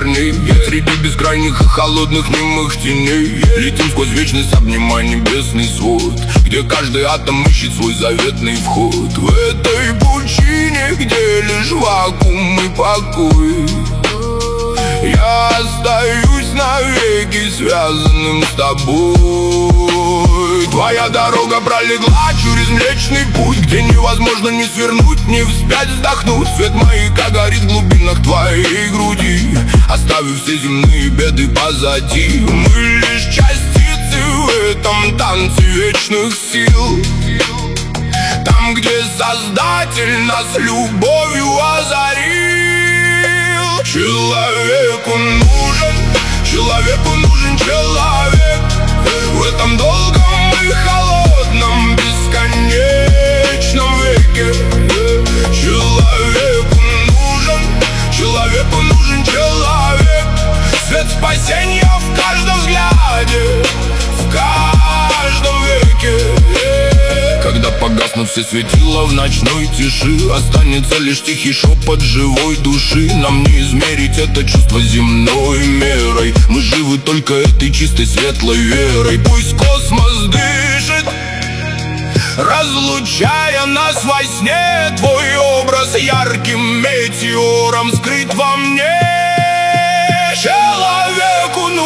корней. Среди бескрайних и холодных немых теней летим сквозь вечность, обнимая небесный свод, где каждый атом ищет свой заветный вход. В этой пучине, где лишь вакуум и покой, я остаюсь навеки связанным с тобой. Твоя дорога пролегла через Млечный Путь, где невозможно ни свернуть, ни вспять вздохнуть. Свет маяка горит в глубинах твоей груди, оставив все земные беды позади. Мы лишь частицы в этом танце вечных сил, там, где Создатель нас любовью озарил. Человеку нужен человек в этом долгом и холодном бесконечном веке. Человеку нужен человек, свет спасения в каждом взгляде, в каждом веке. Когда погаснут все светила в ночной тиши, останется лишь тихий шепот живой души. Нам не измерить это чувство земной мерой, мы живы только этой чистой светлой верой. Пусть космос дышит, разлучая нас во сне, твой образ ярким метеором скрыт во мне. Человеку